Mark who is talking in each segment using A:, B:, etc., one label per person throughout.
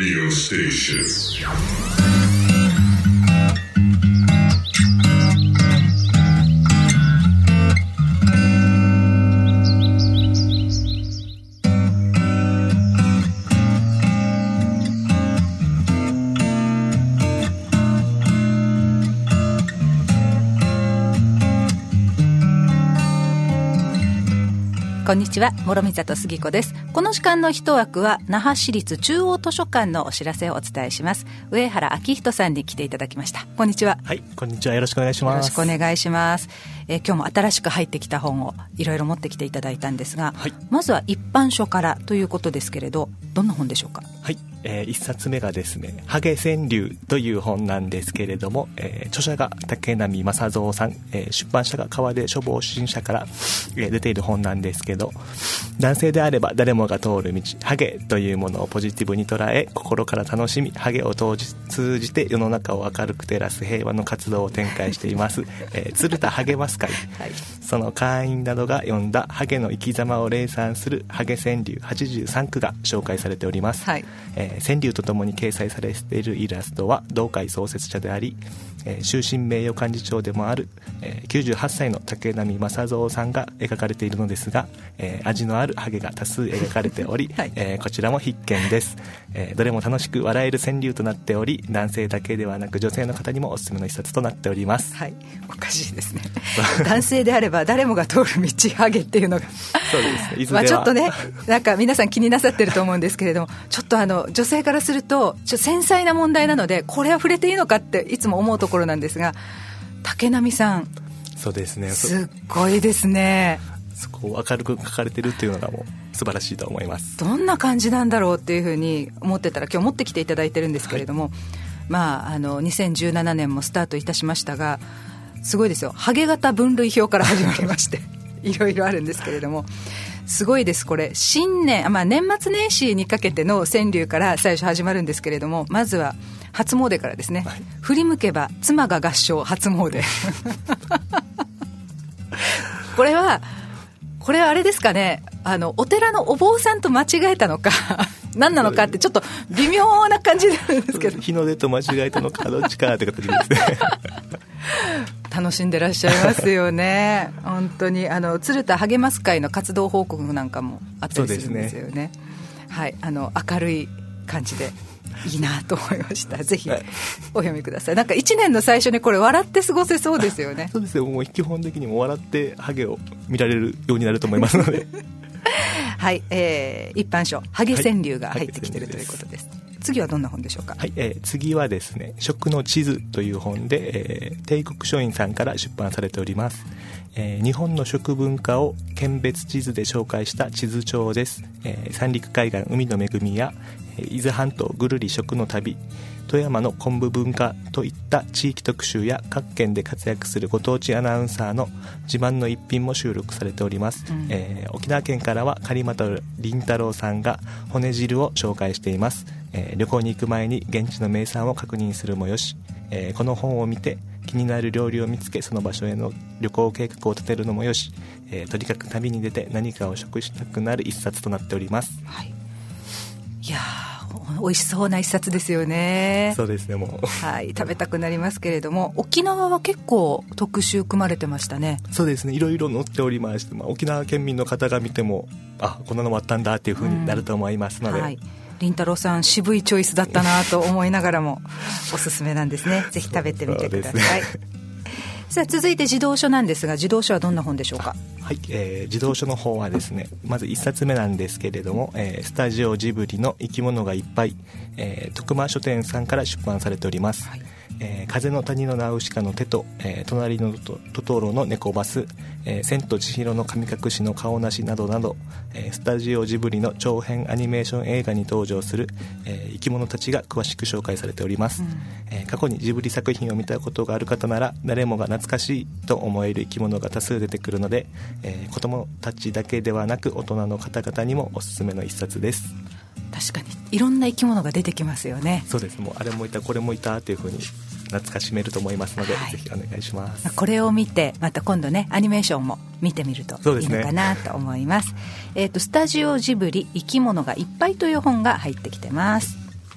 A: radio station.
B: こんにちは、諸見里杉子です。この時間の一枠は那覇市立中央図書館のお知らせをお伝えします。上原明人さんに来ていただきました。こんにちは。
C: はい、こんにちは。よろしくお願いします。
B: よろしくお願いします。今日も新しく入ってきた本をいろいろ持ってきていただいたんですが、はい、まずは一般書からということですけれど、どんな本でしょうか？
C: はい、一冊目がですね、ハゲ川柳という本なんですけれども、著者が竹波正蔵さん、出版社が川出書房新社から、出ている本なんですけど、男性であれば誰もが通る道、ハゲというものをポジティブに捉え、心から楽しみ、ハゲを通じて世の中を明るく照らす平和の活動を展開しています、鶴田ハゲマス会、はい、その会員などが読んだハゲの生き様を礼賛するハゲ川柳83句が紹介されております、はい、川柳とともに掲載されているイラストは同会創設者であり、終身名誉幹事長でもある、98歳の竹波正蔵さんが描かれているのですが、味のあるハゲが多数描かれており、はい、こちらも必見です、どれも楽しく笑える川柳となっており、男性だけではなく女性の方にもおすすめの一冊となっております。
B: はい、おかしいですね男性であれば誰もが通る道ハゲっていうのが
C: そうですね、
B: ちょっとね、なんか皆さん気になさってると思うんですけれども、ちょっと女性からすると繊細な問題なので、これは触れていいのかっていつも思うところなんですが、竹波さん、
C: そうですね、
B: すっごいですね。
C: そこを明るく書かれてるっていうのがもう素晴らしいと思います。
B: どんな感じなんだろうっていうふうに思ってたら、今日持ってきていただいてるんですけれども、はい、2017年もスタートいたしましたが、すごいですよ。ハゲ型分類表から始まりましていろいろあるんですけれども、すごいです。これ新年、年末年始にかけての川柳から最初始まるんですけれども、まずは初詣からですね、はい、振り向けば妻が合唱初詣これはあれですかね、お寺のお坊さんと間違えたのか何なのかってちょっと微妙な感じなんですけど、
C: 日の出と間違えたのかどっちかって形ですね
B: 楽しんでらっしゃいますよね本当に鶴田ハゲマス会の活動報告なんかもあったりするんですよね。はい、明るい感じでいいなと思いました。ぜひお読みください。なんか1年の最初にこれ笑って過ごせそうですよね
C: そうですよ、もう基本的にも笑ってハゲを見られるようになると思いますので
B: はい、一般書ハゲ川柳が入ってきているということです。次はどんな本でしょうか？
C: はい、次はですね、食の地図という本で、帝国書院さんから出版されております。日本の食文化を県別地図で紹介した地図帳です。三陸海岸海の恵みや伊豆半島ぐるり食の旅、富山の昆布文化といった地域特集や各県で活躍するご当地アナウンサーの自慢の一品も収録されております、沖縄県からは狩俣凛太郎さんが骨汁を紹介しています、旅行に行く前に現地の名産を確認するもよし、この本を見て気になる料理を見つけその場所への旅行計画を立てるのもよし、とにかく旅に出て何かを食したくなる一冊となっております、はい、
B: いや美味しそうな一冊ですよね。
C: そうですね、もう、
B: はい、食べたくなりますけれども、沖縄は結構特集組まれてましたね。
C: そうですね、いろいろ載っておりまして、沖縄県民の方が見てもこんなのもあったんだっていう風になると思いますので、はい、
B: 凛太郎さん渋いチョイスだったなと思いながらもおすすめなんですね。ぜひ食べてみてください。さあ続いて児童書なんですが、児童書はどんな本でしょうか？
C: はい、児童書の方はですね、まず1冊目なんですけれども、スタジオジブリの生き物がいっぱい、徳間書店さんから出版されております、はい、風の谷のナウシカの手と、隣のトトロの猫バス、千と千尋の神隠しの顔なしなどなど、スタジオジブリの長編アニメーション映画に登場する、生き物たちが詳しく紹介されております、過去にジブリ作品を見たことがある方なら誰もが懐かしいと思える生き物が多数出てくるので、子供たちだけではなく大人の方々にもおすすめの一冊です。
B: 確かにいろんな生き物が出てきますよね。
C: そうです、もうあれもいたこれもいたというふうに懐かしめると思いますので、はい、ぜひお願いします。
B: これを見てまた今度ねアニメーションも見てみるといいのかなと思います。スタジオジブリ生き物がいっぱいという本が入ってきてます。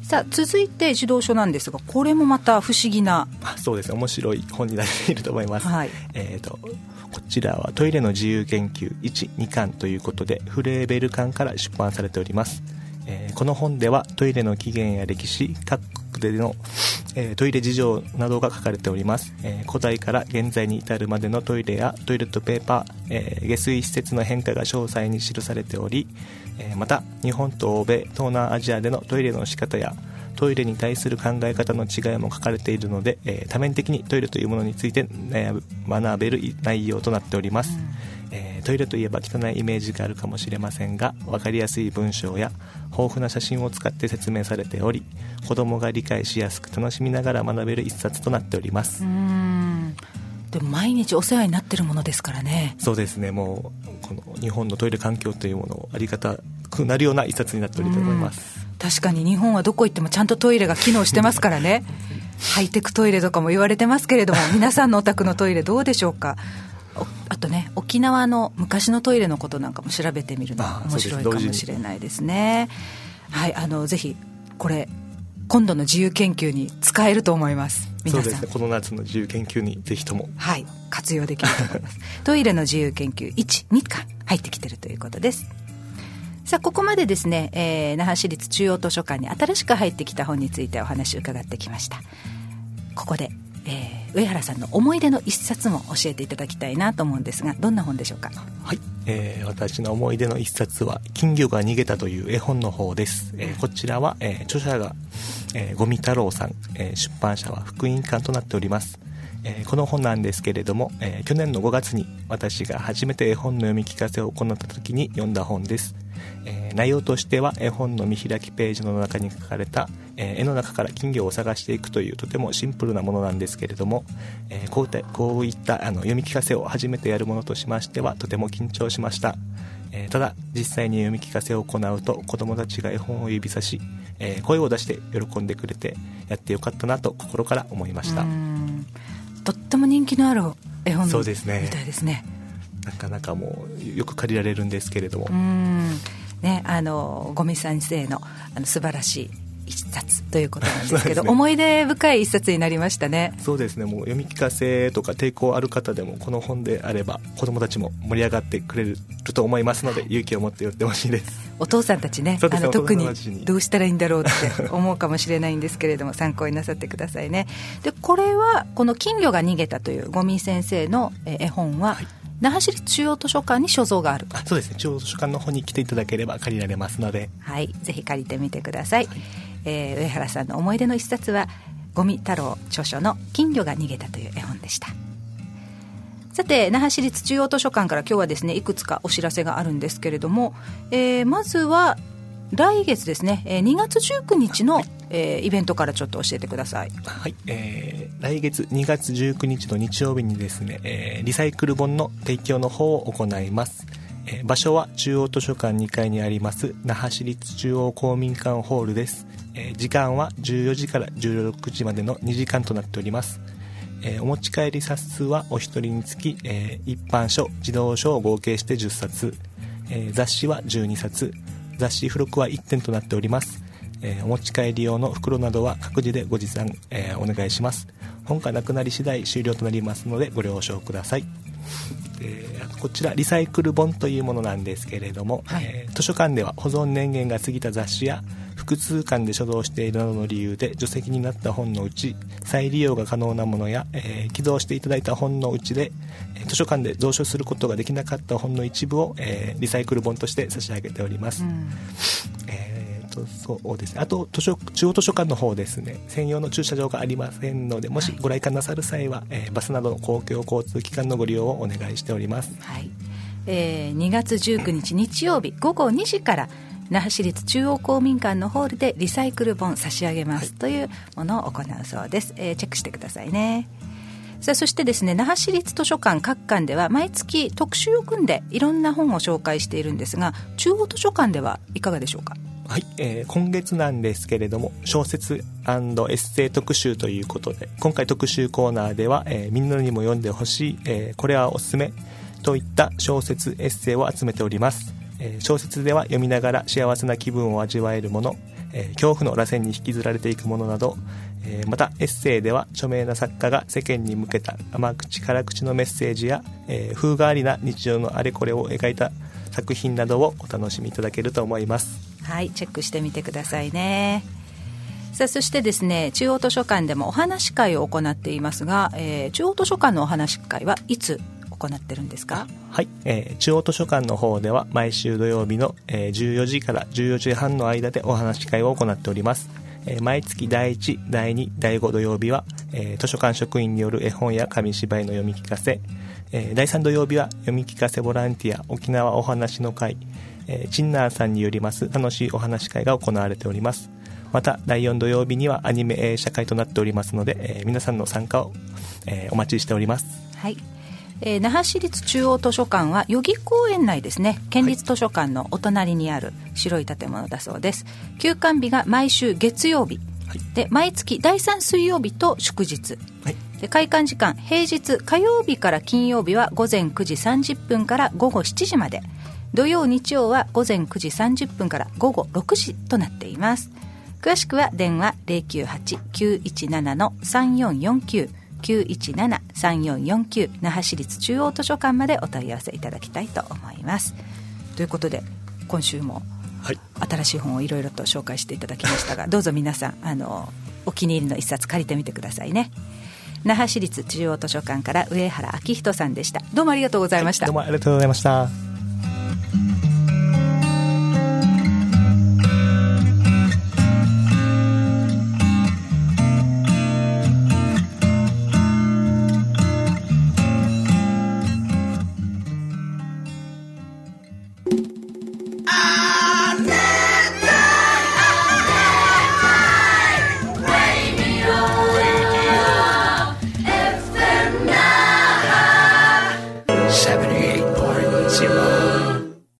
B: さあ続いて児童書なんですが、これもまた不思議な。
C: そうですね、面白い本になっていると思います、
B: はい。
C: こちらはトイレの自由研究1、2巻ということでフレーベル館から出版されております。この本ではトイレの起源や歴史、各国での、トイレ事情などが書かれております。古代から現在に至るまでのトイレやトイレットペーパー、下水施設の変化が詳細に記されており、また日本と欧米、東南アジアでのトイレの仕方やトイレに対する考え方の違いも書かれているので、多面的にトイレというものについて学べる内容となっております。トイレといえば汚いイメージがあるかもしれませんが、分かりやすい文章や豊富な写真を使って説明されており、子どもが理解しやすく楽しみながら学べる一冊となっております。
B: でも毎日お世話になってるものですからね。
C: そうですね、もうこの日本のトイレ環境というものをありがたくなるような一冊になっておると思います。
B: 確かに日本はどこ行ってもちゃんとトイレが機能してますからねハイテクトイレとかも言われてますけれども、皆さんのお宅のトイレどうでしょうか。あとね、沖縄の昔のトイレのことなんかも調べてみるのが面白いかもしれないですね。はい、ぜひこれ今度の自由研究に使えると思います。皆さん、
C: そうですね、この夏の自由研究にぜひとも、
B: はい、活用できると思いますトイレの自由研究1、2巻入ってきてるということです。さあここまでですね、那覇市立中央図書館に新しく入ってきた本についてお話を伺ってきました。ここで、上原さんの思い出の一冊も教えていただきたいなと思うんですが、どんな本でしょうか。
C: はい、私の思い出の一冊は金魚が逃げたという絵本の方です。こちらは、著者が、五味太郎さん、出版社は福音館となっております。この本なんですけれども、去年の5月に私が初めて絵本の読み聞かせを行った時に読んだ本です。内容としては絵本の見開きページの中に書かれた、絵の中から金魚を探していくというとてもシンプルなものなんですけれども、こういった読み聞かせを初めてやるものとしましてはとても緊張しました。ただ実際に読み聞かせを行うと子どもたちが絵本を指さし、声を出して喜んでくれてやってよかったなと心から思いました。
B: とっても人気のある絵本みたい
C: そうです
B: ですね。
C: なかなかもうよく借りられるんですけれども、
B: ね、五味先生の素晴らしい一冊ということなんですけど
C: ね、
B: 思い出深い一冊になりましたね。
C: そうですね、もう読み聞かせとか抵抗ある方でもこの本であれば子どもたちも盛り上がってくれると思いますので、勇気を持って読んでほしいです。
B: お父さんたちね、特にどうしたらいいんだろうって思うかもしれないんですけれども参考になさってくださいね。でこれはこの金魚が逃げたという五味先生の絵本は、那覇市立中央図書館に所蔵がある。
C: そうですね、中央図書館の方に来ていただければ借りられますので、
B: はい、ぜひ借りてみてください。上原さんの思い出の一冊は五味太郎著書の金魚が逃げたという絵本でした。さて那覇市立中央図書館から今日はですねいくつかお知らせがあるんですけれども、まずは来月ですね、2月19日の、イベントからちょっと教えてください。
C: はい、来月2月19日の日曜日にですね、リサイクル本の提供の方を行います。場所は中央図書館2階にあります那覇市立中央公民館ホールです。時間は14時から16時までの2時間となっております。お持ち帰り冊数はお一人につき、一般書、児童書を合計して10冊、雑誌は12冊、雑誌付録は1点となっております。お持ち帰り用の袋などは各自でご持参、お願いします。本がなくなり次第終了となりますのでご了承ください。こちらリサイクル本というものなんですけれども、図書館では保存年限が過ぎた雑誌や複数巻で所蔵しているなどの理由で除籍になった本のうち再利用が可能なものや、寄贈していただいた本のうちで図書館で蔵書することができなかった本の一部を、リサイクル本として差し上げております。そうですね、あと中央図書館の方ですね、専用の駐車場がありませんので、もしご来館なさる際は、バスなどの公共交通機関のご利用をお願いしております。
B: はい、2月19日日曜日午後2時から那覇市立中央公民館のホールでリサイクル本差し上げます、というものを行うそうです。チェックしてくださいね。さあそしてですね、那覇市立図書館各館では毎月特集を組んでいろんな本を紹介しているんですが、中央図書館ではいかがでしょうか。
C: はい、今月なんですけれども小説&エッセイ特集ということで、今回特集コーナーでは、みんなにも読んでほしい、これはおすすめといった小説エッセイを集めております。小説では読みながら幸せな気分を味わえるもの、 恐怖の螺旋に引きずられていくものなど、またエッセイでは著名な作家が世間に向けた甘口辛口のメッセージや、風変わりな日常のあれこれを描いた作品などをお楽しみいただけると思います。
B: はい、チェックしてみてくださいね。さあ、そしてですね、中央図書館でもお話し会を行っていますが、中央図書館のお話し会はいつ行ってるんですか？
C: はい、中央図書館の方では毎週土曜日の、14時から14時半の間でお話し会を行っております。毎月第1、第2、第5土曜日は、図書館職員による絵本や紙芝居の読み聞かせ、第3土曜日は読み聞かせボランティア沖縄お話の会、チンナーさんによります楽しいお話会が行われております。また第4土曜日にはアニメ映写会となっておりますので、皆さんの参加を、お待ちしております。
B: はい、那覇市立中央図書館は代々木公園内ですね、県立図書館のお隣にある白い建物だそうです。休館日が毎週月曜日、はい、で毎月第3水曜日と祝日、はい、で開館時間平日火曜日から金曜日は午前9時30分から午後7時まで、土曜日曜は午前9時30分から午後6時となっています。詳しくは電話 098-917-3449 917-3449 那覇市立中央図書館までお問い合わせいただきたいと思います。ということで今週も新しい本をいろいろと紹介していただきましたが、どうぞ皆さんお気に入りの一冊借りてみてくださいね。那覇市立中央図書館から上原明人さんでした。どうもありがとうございました。
C: どうもありがとうございました。